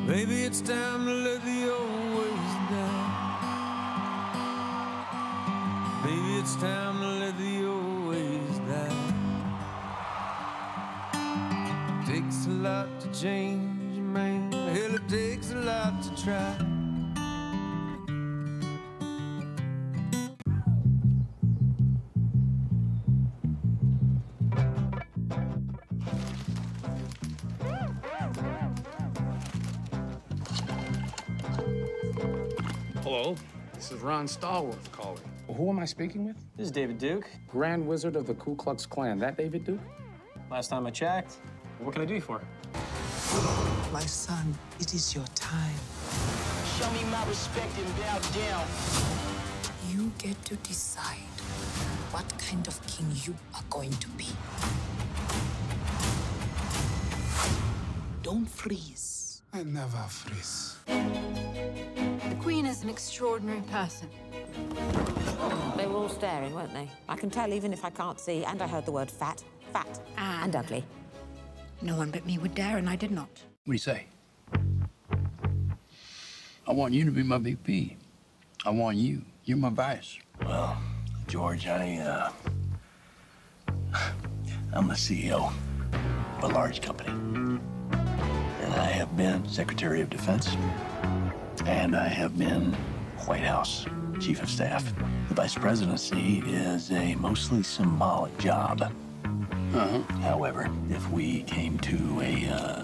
Maybe it's time to let the old ways die. Maybe it's time to let the old ways die. Takes a lot to change, man. Hell, it takes a lot to try. Hello, this is Ron Stallworth calling. Who am I speaking with? This is David Duke. Grand Wizard of the Ku Klux Klan. That David Duke? Last time I checked. What can I do you for? My son, it is your time. Show me my respect and bow down. You get to decide what kind of king you are going to be. Don't freeze. I never freeze. The Queen is an extraordinary person. They were all staring, weren't they? I can tell even if I can't see, and I heard the word fat, and ugly. No one but me would dare, and I did not. What do you say? I want you to be my VP. I want you. You're my vice. Well, George, I'm the CEO of a large company. And I have been Secretary of Defense. And I have been White House Chief of Staff. The Vice Presidency is a mostly symbolic job. However, if we came to a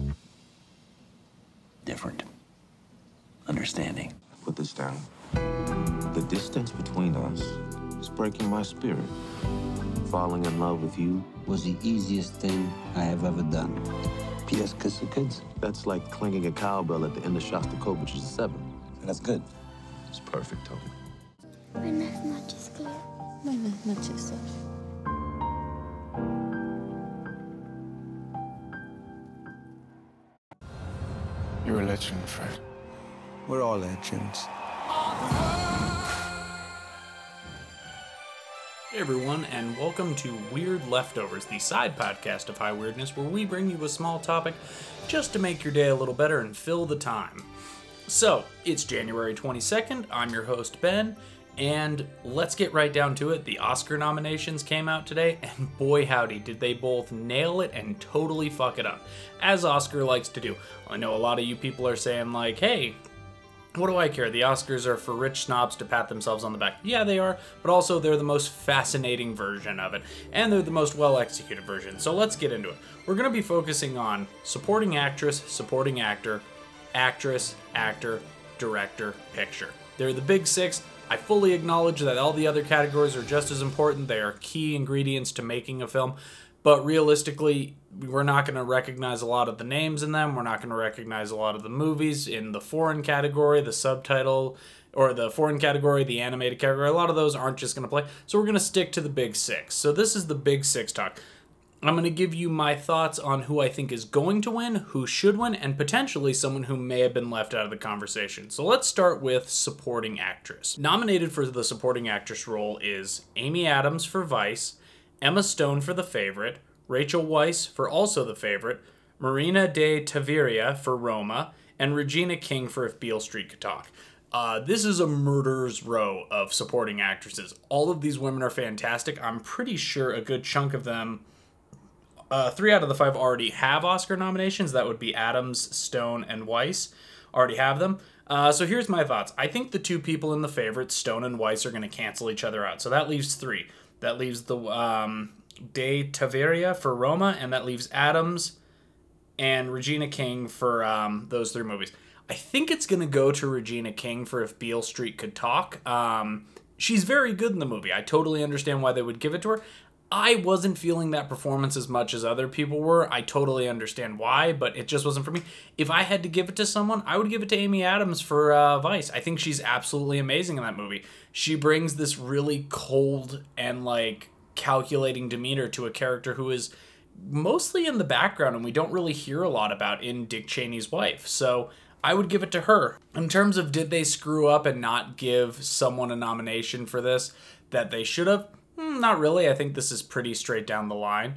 different understanding. Put this down. The distance between us is breaking my spirit. Falling in love with you was the easiest thing I have ever done. P.S. Kiss the kids. That's like clanging a cowbell at the end of Shostakovich's 7. And that's good. It's perfect, Tony. Buenas noches, Claire. Buenas noches, sir. You're a legend, Fred. We're all legends. Hey everyone, and welcome to Weird Leftovers, the side podcast of High Weirdness, where we bring you a small topic just to make your day a little better and fill the time. So, it's January 22nd, I'm your host Ben, and let's get right down to it. The Oscar nominations came out today, and boy howdy, did they both nail it and totally fuck it up, as Oscar likes to do. I know a lot of you people are saying like, hey, what do I care? The Oscars are for rich snobs to pat themselves on the back. Yeah, they are, but also they're the most fascinating version of it, and they're the most well-executed version. So let's get into it. We're going to be focusing on supporting actress, supporting actor, actress, actor, director, picture. They're the big six. I fully acknowledge that all the other categories are just as important. They are key ingredients to making a film. But realistically, we're not going to recognize a lot of the names in them. We're not going to recognize a lot of the movies in the foreign category, the subtitle, or the foreign category, the animated category. A lot of those aren't just going to play. So we're going to stick to the big six. So this is the big six talk. I'm going to give you my thoughts on who I think is going to win, who should win, and potentially someone who may have been left out of the conversation. So let's start with supporting actress. Nominated for the supporting actress role is Amy Adams for Vice, Emma Stone for The Favorite, Rachel Weisz for Also The Favorite, Marina de Tavira for Roma, and Regina King for If Beale Street Could Talk. This is a murderer's row of supporting actresses. All of these women are fantastic. I'm pretty sure a good chunk of them, 3 out of the 5 already have Oscar nominations. That would be Adams, Stone, and Weisz. Already have them. So here's my thoughts. I think the two people in The Favorite, Stone and Weisz, are going to cancel each other out. So that leaves 3. That leaves the De Tavira for Roma, and that leaves Adams and Regina King for those 3 movies. I think it's going to go to Regina King for If Beale Street Could Talk. She's very good in the movie. I totally understand why they would give it to her. I wasn't feeling that performance as much as other people were. I totally understand why, but it just wasn't for me. If I had to give it to someone, I would give it to Amy Adams for Vice. I think she's absolutely amazing in that movie. She brings this really cold and calculating demeanor to a character who is mostly in the background and we don't really hear a lot about in Dick Cheney's wife. So I would give it to her. In terms of did they screw up and not give someone a nomination for this that they should have? Not really. I think this is pretty straight down the line.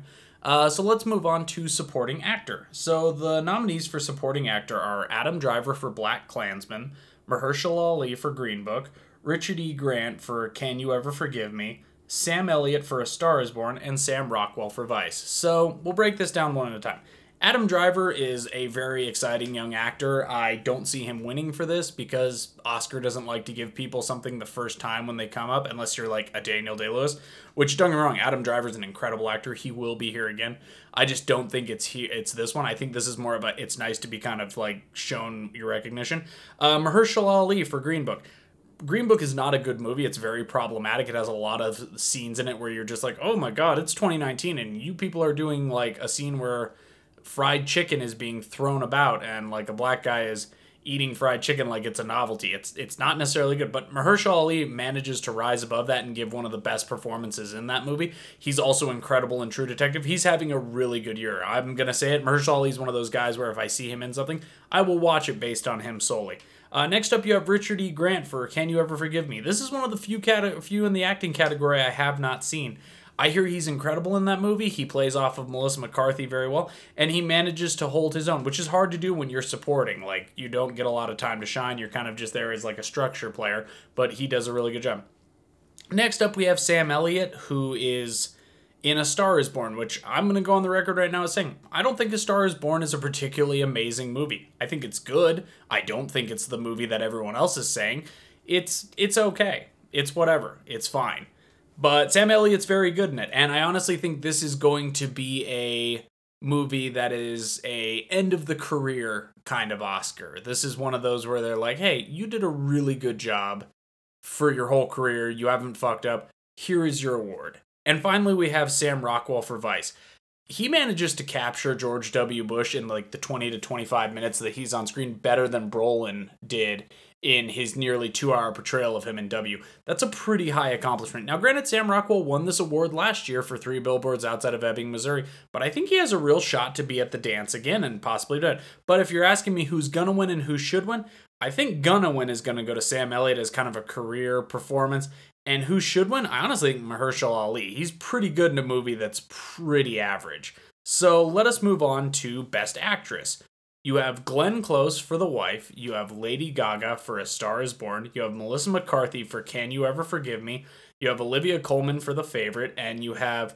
So let's move on to supporting actor. So the nominees for supporting actor are Adam Driver for Black Klansman, Mahershala Ali for Green Book, Richard E. Grant for Can You Ever Forgive Me, Sam Elliott for A Star Is Born, and Sam Rockwell for Vice. So we'll break this down one at a time. Adam Driver is a very exciting young actor. I don't see him winning for this because Oscar doesn't like to give people something the first time when they come up, unless you're like a Daniel Day-Lewis, which, don't get me wrong, Adam Driver's an incredible actor. He will be here again. I just don't think it's this one. I think this is more of a, it's nice to be kind of like shown your recognition. Mahershala Ali for Green Book. Green Book is not a good movie. It's very problematic. It has a lot of scenes in it where you're just like, oh my God, it's 2019 and you people are doing like a scene where fried chicken is being thrown about and like a black guy is eating fried chicken like it's a novelty. It's not necessarily good, but Mahershala Ali manages to rise above that and give one of the best performances in that movie. He's also incredible in True Detective. He's having a really good year. I'm going to say it. Mahershala Ali is one of those guys where if I see him in something, I will watch it based on him solely. Next up, you have Richard E. Grant for Can You Ever Forgive Me? This is one of the few in the acting category I have not seen. I hear he's incredible in that movie. He plays off of Melissa McCarthy very well, and he manages to hold his own, which is hard to do when you're supporting. Like, you don't get a lot of time to shine. You're kind of just there as like a structure player, but he does a really good job. Next up, we have Sam Elliott, who is in A Star Is Born, which I'm going to go on the record right now as saying, I don't think A Star Is Born is a particularly amazing movie. I think it's good. I don't think it's the movie that everyone else is saying. It's okay. It's whatever. It's fine. But Sam Elliott's very good in it, and I honestly think this is going to be a movie that is a end of the career kind of Oscar. This is one of those where they're like, hey, you did a really good job for your whole career. You haven't fucked up. Here is your award. And finally, we have Sam Rockwell for Vice. He manages to capture George W. Bush in like the 20 to 25 minutes that he's on screen better than Brolin did in his nearly 2-hour portrayal of him in W. That's a pretty high accomplishment. Now, granted, Sam Rockwell won this award last year for 3 Billboards Outside of Ebbing, Missouri, but I think he has a real shot to be at the dance again and possibly do it. But if you're asking me who's gonna win and who should win, I think gonna win is gonna go to Sam Elliott as kind of a career performance. And who should win? I honestly think Mahershala Ali. He's pretty good in a movie that's pretty average. So let us move on to Best Actress. You have Glenn Close for The Wife. You have Lady Gaga for A Star Is Born. You have Melissa McCarthy for Can You Ever Forgive Me? You have Olivia Colman for The Favorite. And you have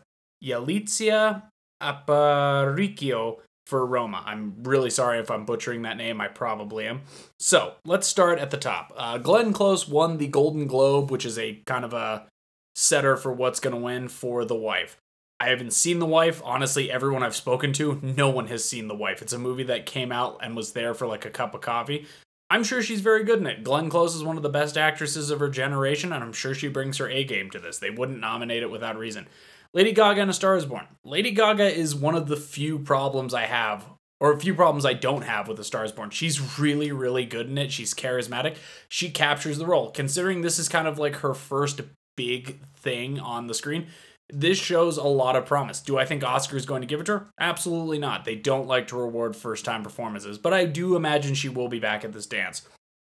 Yalitza Aparicio for Roma. I'm really sorry if I'm butchering that name. I probably am. So let's start at the top. Glenn Close won the Golden Globe, which is a kind of a setter for what's going to win for The Wife. I haven't seen The Wife. Honestly, everyone I've spoken to, no one has seen The Wife. It's a movie that came out and was there for like a cup of coffee. I'm sure she's very good in it. Glenn Close is one of the best actresses of her generation, and I'm sure she brings her A game to this. They wouldn't nominate it without reason. Lady Gaga and A Star Is Born. Lady Gaga is one of the few problems I have, or a few problems I don't have with A Star Is Born. She's really, really good in it. She's charismatic. She captures the role. Considering this is kind of like her first big thing on the screen, this shows a lot of promise. Do I think Oscar is going to give it to her? Absolutely not. They don't like to reward first-time performances, but I do imagine she will be back at this dance.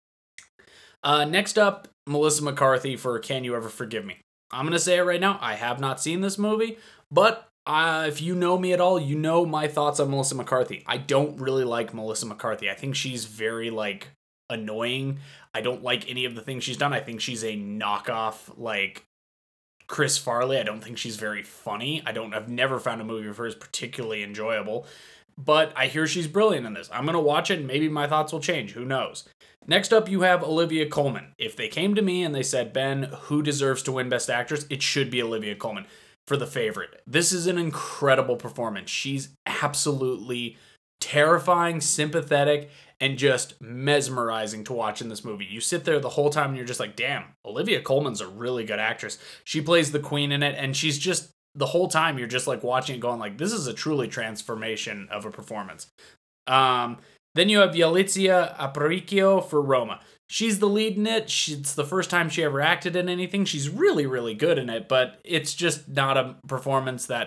Next up, Melissa McCarthy for Can You Ever Forgive Me? I'm going to say it right now. I have not seen this movie, but if you know me at all, you know my thoughts on Melissa McCarthy. I don't really like Melissa McCarthy. I think she's very, annoying. I don't like any of the things she's done. I think she's a knockoff, Chris Farley. I don't think she's very funny. I've never found a movie of hers particularly enjoyable, but I hear she's brilliant in this. I'm going to watch it and maybe my thoughts will change. Who knows? Next up, you have Olivia Colman. If they came to me and they said, Ben, who deserves to win Best Actress? It should be Olivia Colman for The Favorite. This is an incredible performance. She's absolutely terrifying, sympathetic, and just mesmerizing to watch in this movie. You sit there the whole time and you're just like, damn, Olivia Colman's a really good actress. She plays the queen in it, and she's just, the whole time you're just watching it going this is a truly transformation of a performance. Then you have Yalitza Aparicio for Roma. She's the lead in it. It's the first time she ever acted in anything. She's really, really good in it, but it's just not a performance that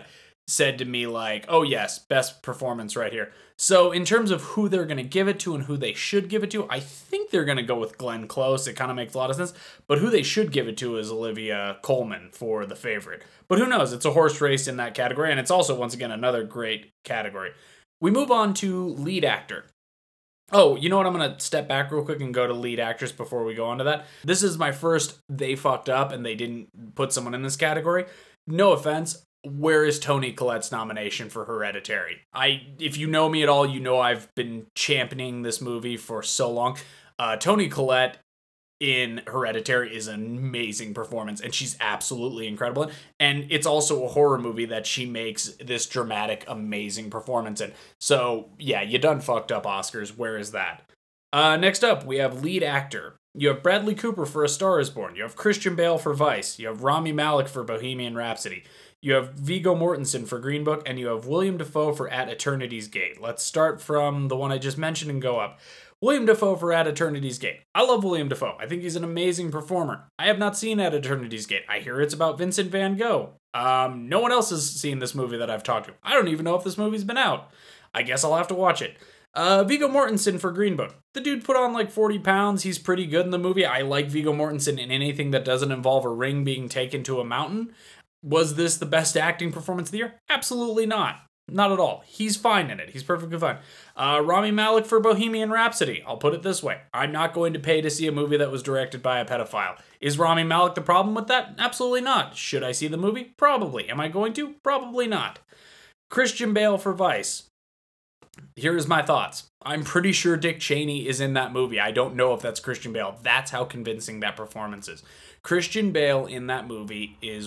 said to me like, oh yes, best performance right here. So in terms of who they're going to give it to and who they should give it to, I think they're going to go with Glenn Close. It kind of makes a lot of sense. But who they should give it to is Olivia Colman for The Favorite. But who knows? It's a horse race in that category, and it's also, once again, another great category. We move on to lead actor. Oh, you know what? I'm going to step back real quick and go to lead actress before we go on to that. This is my first they fucked up and they didn't put someone in this category. No offense. Where is Toni Collette's nomination for Hereditary? If you know me at all, you know I've been championing this movie for so long. Toni Collette in Hereditary is an amazing performance, and she's absolutely incredible. And it's also a horror movie that she makes this dramatic, amazing performance in. So, yeah, you done fucked up, Oscars. Where is that? Next up, we have lead actor. You have Bradley Cooper for A Star Is Born. You have Christian Bale for Vice. You have Rami Malek for Bohemian Rhapsody. You have Viggo Mortensen for Green Book, and you have William Dafoe for At Eternity's Gate. Let's start from the one I just mentioned and go up. William Dafoe for At Eternity's Gate. I love William Dafoe. I think he's an amazing performer. I have not seen At Eternity's Gate. I hear it's about Vincent van Gogh. No one else has seen this movie that I've talked to. I don't even know if this movie's been out. I guess I'll have to watch it. Viggo Mortensen for Green Book. The dude put on like 40 pounds. He's pretty good in the movie. I like Viggo Mortensen in anything that doesn't involve a ring being taken to a mountain. Was this the best acting performance of the year? Absolutely not. Not at all. He's fine in it. He's perfectly fine. Rami Malek for Bohemian Rhapsody. I'll put it this way. I'm not going to pay to see a movie that was directed by a pedophile. Is Rami Malek the problem with that? Absolutely not. Should I see the movie? Probably. Am I going to? Probably not. Christian Bale for Vice. Here is my thoughts. I'm pretty sure Dick Cheney is in that movie. I don't know if that's Christian Bale. That's how convincing that performance is. Christian Bale in that movie is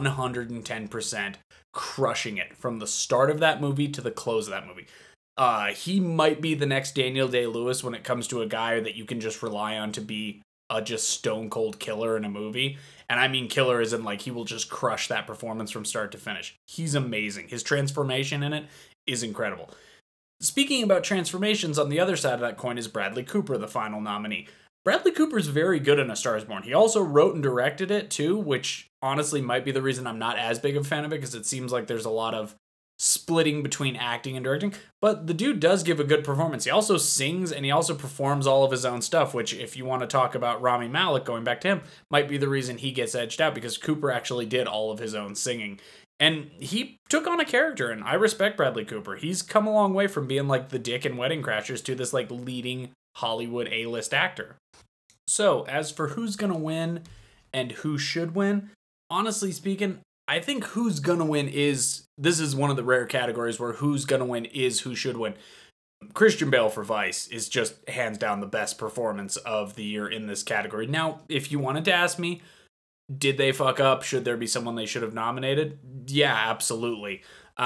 110% crushing it from the start of that movie to the close of that movie. He might be the next Daniel Day-Lewis when it comes to a guy that you can just rely on to be a just stone cold killer in a movie. And I mean killer as in like he will just crush that performance from start to finish. He's amazing. His transformation in it is incredible. Speaking about transformations, on the other side of that coin is Bradley Cooper, the final nominee. Bradley Cooper's very good in A Star Is Born. He also wrote and directed it too, which honestly might be the reason I'm not as big of a fan of it, because it seems like there's a lot of splitting between acting and directing. But the dude does give a good performance. He also sings and he also performs all of his own stuff, which if you want to talk about Rami Malek, going back to him, might be the reason he gets edged out, because Cooper actually did all of his own singing. And he took on a character, and I respect Bradley Cooper. He's come a long way from being like the dick in Wedding Crashers to this like leading Hollywood A-list actor. So, as for who's gonna win and who should win, honestly speaking, I think who's gonna win is, this is one of the rare categories where who's gonna win is who should win. Christian Bale for Vice is just hands down the best performance of the year in this category. Now, if you wanted to ask me, did they fuck up? Should there be someone they should have nominated? Yeah, absolutely.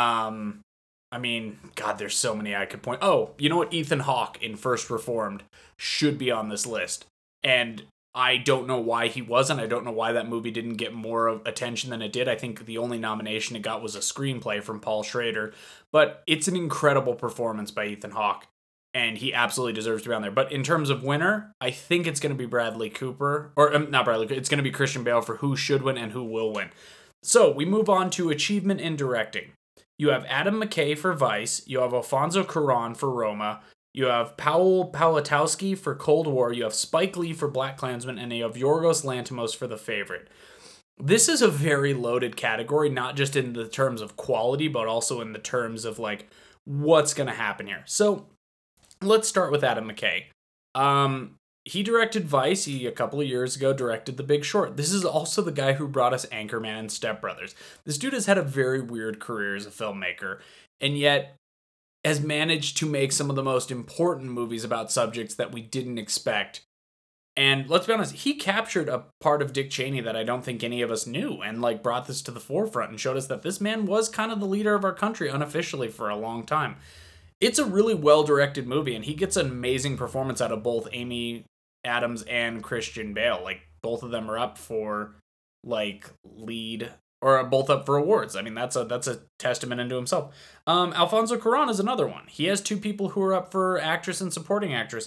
I mean, God, there's so many I could point. Oh, you know what? Ethan Hawke in First Reformed should be on this list. And I don't know why he wasn't. I don't know why that movie didn't get more of attention than it did. I think the only nomination it got was a screenplay from Paul Schrader. But it's an incredible performance by Ethan Hawke, and he absolutely deserves to be on there. But in terms of winner, I think it's going to be Bradley Cooper. Or not Bradley Cooper. It's going to be Christian Bale for who should win and who will win. So we move on to achievement in directing. You have Adam McKay for Vice. You have Alfonso Cuarón for Roma. You have Paul Pawlikowski for Cold War. You have Spike Lee for BlacKkKlansman. And you have Yorgos Lanthimos for The Favorite. This is a very loaded category, not just in the terms of quality, but also in the terms of like what's going to happen here. So let's start with Adam McKay. He directed Vice. He, a couple of years ago, directed The Big Short. This is also the guy who brought us Anchorman and Step Brothers. This dude has had a very weird career as a filmmaker, and yet has managed to make some of the most important movies about subjects that we didn't expect. And let's be honest, he captured a part of Dick Cheney that I don't think any of us knew, and like brought this to the forefront and showed us that this man was kind of the leader of our country unofficially for a long time. It's a really well-directed movie, and he gets an amazing performance out of both Amy Adams and Christian Bale. Like, both of them are up for like lead, or are both up for awards. I mean, that's a testament into himself. Alfonso Cuarón is another one. He has two people who are up for actress and supporting actress.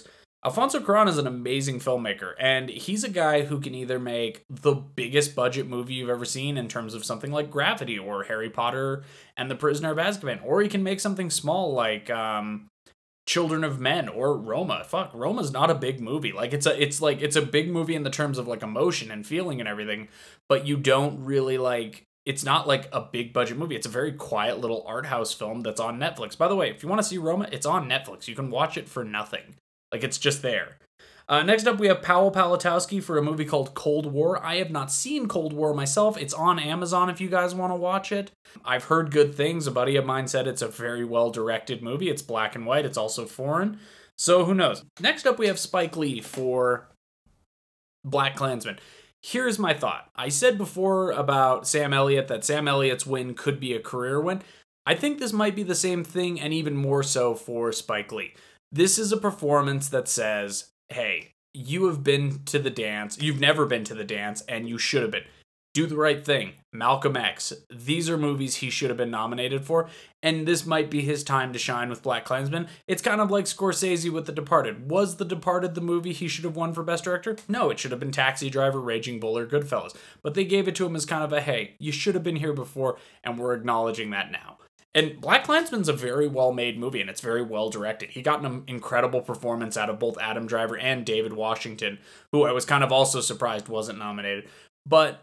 Alfonso Cuarón is an amazing filmmaker, and he's a guy who can either make the biggest budget movie you've ever seen in terms of something like Gravity or Harry Potter and the Prisoner of Azkaban, or he can make something small like Children of Men or Roma. Fuck, Roma's not a big movie. Like it's a big movie in the terms of like emotion and feeling and everything, but you don't really like. It's not like a big budget movie. It's a very quiet little art house film that's on Netflix. By the way, if you want to see Roma, it's on Netflix. You can watch it for nothing. Like, it's just there. Next up, we have Powell Pawlikowski for a movie called Cold War. I have not seen Cold War myself. It's on Amazon if you guys want to watch it. I've heard good things. A buddy of mine said it's a very well-directed movie. It's black and white. It's also foreign. So, who knows? Next up, we have Spike Lee for BlacKkKlansman. Here's my thought. I said before about Sam Elliott that Sam Elliott's win could be a career win. I think this might be the same thing, and even more so for Spike Lee. This is a performance that says, hey, you have been to the dance, you've never been to the dance, and you should have been. Do the Right Thing, Malcolm X. These are movies he should have been nominated for, and this might be his time to shine with BlacKkKlansman. It's kind of like Scorsese with The Departed. Was The Departed the movie he should have won for Best Director? No, it should have been Taxi Driver, Raging Bull, or Goodfellas. But they gave it to him as kind of a, hey, you should have been here before, and we're acknowledging that now. And BlacKkKlansman's a very well-made movie, and it's very well-directed. He got an incredible performance out of both Adam Driver and David Washington, who I was kind of also surprised wasn't nominated. But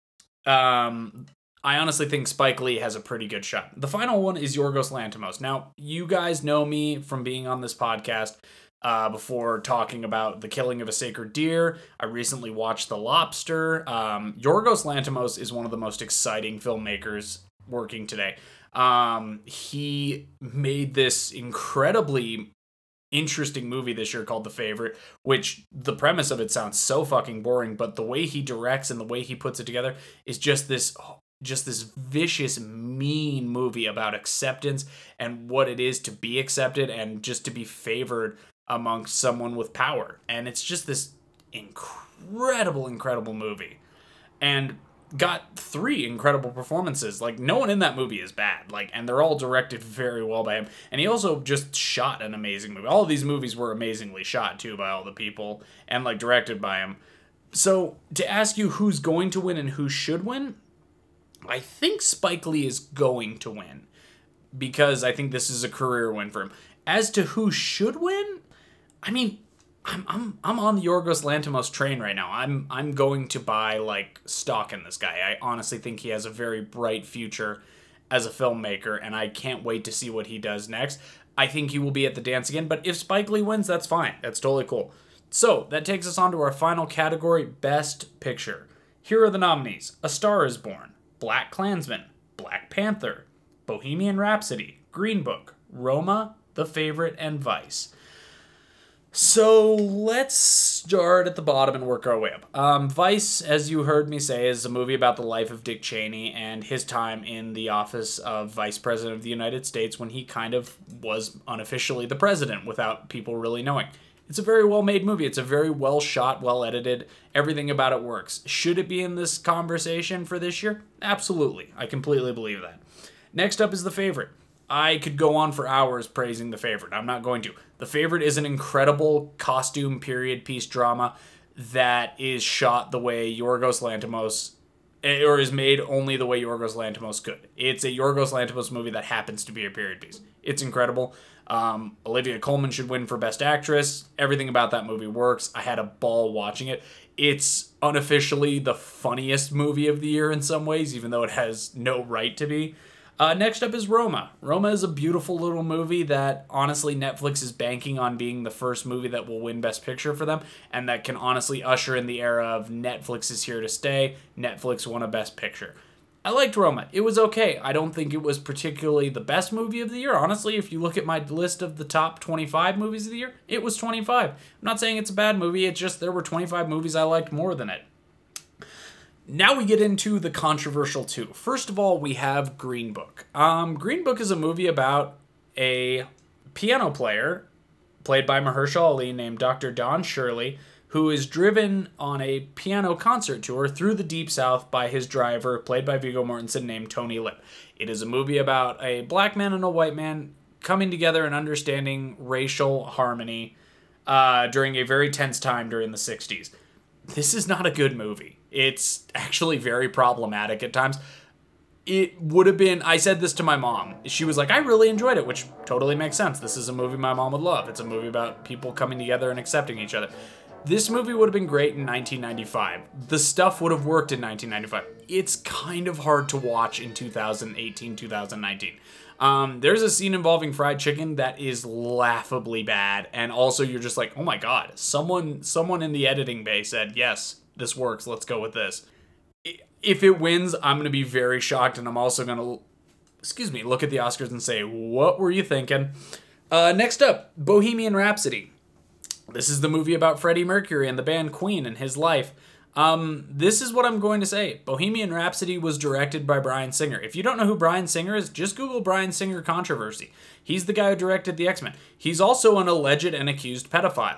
I honestly think Spike Lee has a pretty good shot. The final one is Yorgos Lanthimos. Now, you guys know me from being on this podcast before talking about The Killing of a Sacred Deer. I recently watched The Lobster. Yorgos Lanthimos is one of the most exciting filmmakers working today. He made this incredibly interesting movie this year called The Favorite, which the premise of it sounds so fucking boring, but the way he directs and the way he puts it together is just this vicious, mean movie about acceptance and what it is to be accepted and just to be favored amongst someone with power. And it's just this incredible movie. And got 3 incredible performances. Like, no one in that movie is bad. Like, and they're all directed very well by him. And he also just shot an amazing movie. All of these movies were amazingly shot, too, by all the people. And, like, directed by him. So, to ask you who's going to win and who should win, I think Spike Lee is going to win. Because I think this is a career win for him. As to who should win, I mean, I'm on the Yorgos Lanthimos train right now. I'm going to buy like stock in this guy. I honestly think he has a very bright future as a filmmaker, and I can't wait to see what he does next. I think he will be at the dance again, but if Spike Lee wins, that's fine. That's totally cool. So that takes us on to our final category, Best Picture. Here are the nominees: A Star Is Born, BlacKkKlansman, Black Panther, Bohemian Rhapsody, Green Book, Roma, The Favorite, and Vice. So let's start at the bottom and work our way up. Vice, as you heard me say, is a movie about the life of Dick Cheney and his time in the office of Vice President of the United States when he kind of was unofficially the president without people really knowing. It's a very well-made movie. It's a very well-shot, well-edited. Everything about it works. Should it be in this conversation for this year? Absolutely. I completely believe that. Next up is The Favorite. I could go on for hours praising The Favorite. I'm not going to. The Favorite is an incredible costume period piece drama that is shot the way Yorgos Lanthimos, or is made only the way Yorgos Lanthimos could. It's a Yorgos Lanthimos movie that happens to be a period piece. It's incredible. Olivia Colman should win for Best Actress. Everything about that movie works. I had a ball watching it. It's unofficially the funniest movie of the year in some ways, even though it has no right to be. Next up is Roma. Roma is a beautiful little movie that, honestly, Netflix is banking on being the first movie that will win Best Picture for them, and that can honestly usher in the era of Netflix is here to stay. Netflix won a Best Picture. I liked Roma. It was okay. I don't think it was particularly the best movie of the year. Honestly, if you look at my list of the top 25 movies of the year, it was 25. I'm not saying it's a bad movie, it's just there were 25 movies I liked more than it. Now we get into the controversial two. First of all, we have Green Book. Green Book is a movie about a piano player, played by Mahershala Ali, named Dr. Don Shirley, who is driven on a piano concert tour through the Deep South by his driver, played by Viggo Mortensen, named Tony Lip. It is a movie about a black man and a white man coming together and understanding racial harmony during a very tense time during the 60s. This is not a good movie. It's actually very problematic at times. It would have been, I said this to my mom. She was like, I really enjoyed it, which totally makes sense. This is a movie my mom would love. It's a movie about people coming together and accepting each other. This movie would have been great in 1995. The stuff would have worked in 1995. It's kind of hard to watch in 2018, 2019. There's a scene involving fried chicken that is laughably bad, and also you're just like, oh my god, someone in the editing bay said, yes, this works, let's go with this. If it wins, I'm going to be very shocked, and I'm also going to, look at the Oscars and say, what were you thinking? Next up, Bohemian Rhapsody. This is the movie about Freddie Mercury and the band Queen and his life. This is what I'm going to say. Bohemian Rhapsody was directed by Bryan Singer. If you don't know who Bryan Singer is, just Google Bryan Singer controversy. He's the guy who directed the X-Men. He's also an alleged and accused pedophile.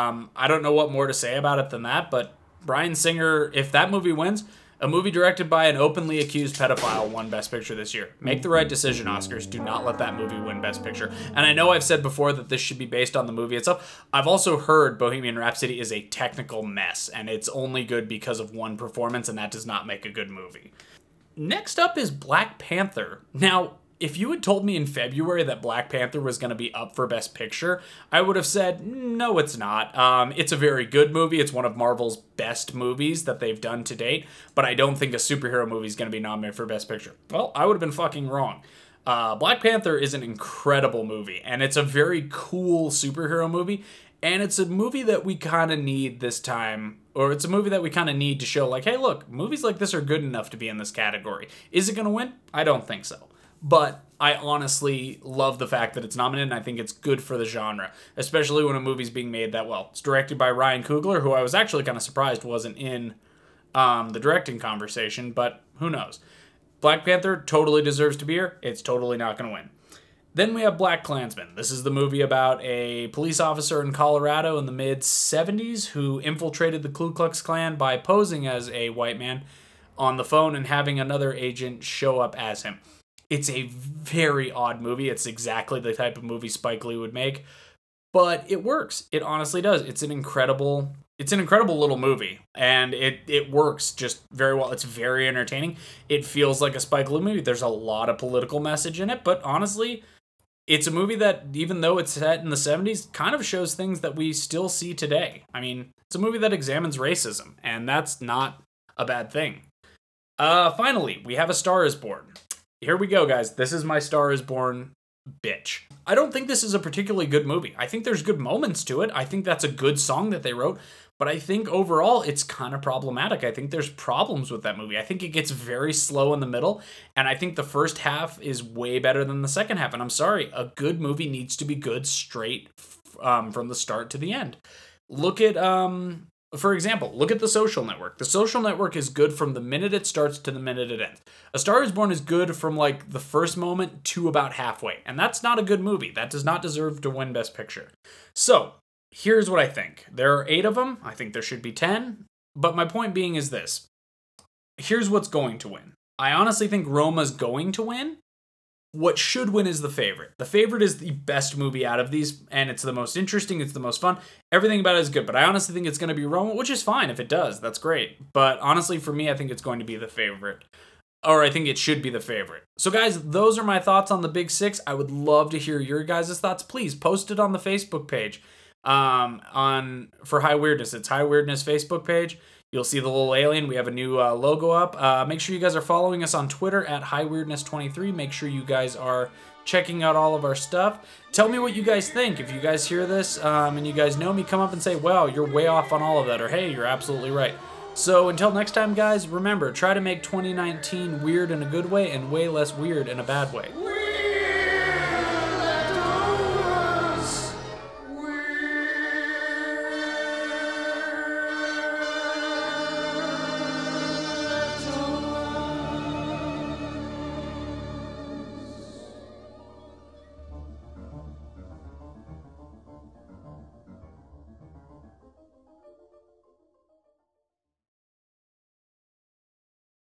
I don't know what more to say about it than that, but Bryan Singer, if that movie wins, a movie directed by an openly accused pedophile won Best Picture this year. Make the right decision, Oscars. Do not let that movie win Best Picture. And I know I've said before that this should be based on the movie itself. I've also heard Bohemian Rhapsody is a technical mess, and it's only good because of one performance, and that does not make a good movie. Next up is Black Panther. Now, if you had told me in February that Black Panther was going to be up for Best Picture, I would have said, no, it's not. It's a very good movie. It's one of Marvel's best movies that they've done to date, but I don't think a superhero movie is going to be nominated for Best Picture. Well, I would have been fucking wrong. Black Panther is an incredible movie, and it's a very cool superhero movie, and it's a movie that we kind of need this time, or it's a movie that we kind of need to show, like, hey, look, movies like this are good enough to be in this category. Is it going to win? I don't think so. But I honestly love the fact that it's nominated, and I think it's good for the genre, especially when a movie's being made that well. It's directed by Ryan Coogler, who I was actually kind of surprised wasn't in the directing conversation, but who knows. Black Panther totally deserves to be here. It's totally not going to win. Then we have Black Klansman. This is the movie about a police officer in Colorado in the mid-70s who infiltrated the Ku Klux Klan by posing as a white man on the phone and having another agent show up as him. It's a very odd movie. It's exactly the type of movie Spike Lee would make, but it works. It honestly does. It's an incredible little movie, and it works just very well. It's very entertaining. It feels like a Spike Lee movie. There's a lot of political message in it, but honestly, it's a movie that, even though it's set in the 70s, kind of shows things that we still see today. I mean, it's a movie that examines racism, and that's not a bad thing. Finally, we have A Star Is Born. Here we go, guys. This is my Star Is Born bitch. I don't think this is a particularly good movie. I think there's good moments to it. I think that's a good song that they wrote, but I think overall it's kind of problematic. I think there's problems with that movie. I think it gets very slow in the middle, and I think the first half is way better than the second half, and I'm sorry, a good movie needs to be good straight from the start to the end. Look at, for example, look at The Social Network. The Social Network is good from the minute it starts to the minute it ends. A Star Is Born is good from like the first moment to about halfway. And that's not a good movie. That does not deserve to win Best Picture. So, here's what I think. There are 8 of them. I think there should be 10. But my point being is this. Here's what's going to win. I honestly think Roma's going to win. What should win is The Favorite. The Favorite is the best movie out of these, and it's the most interesting, it's the most fun. Everything about it is good, but I honestly think it's going to be Roma, which is fine if it does. That's great. But honestly, for me, I think it's going to be The Favorite. Or I think it should be The Favorite. So guys, those are my thoughts on the Big Six. I would love to hear your guys' thoughts. Please post it on the Facebook page for High Weirdness. It's High Weirdness Facebook page. You'll see the little alien. We have a new logo up. Make sure you guys are following us on Twitter at HighWeirdness23. Make sure you guys are checking out all of our stuff. Tell me what you guys think. If you guys hear this and you guys know me, come up and say, wow, you're way off on all of that. Or, hey, you're absolutely right. So until next time, guys, remember, try to make 2019 weird in a good way and way less weird in a bad way.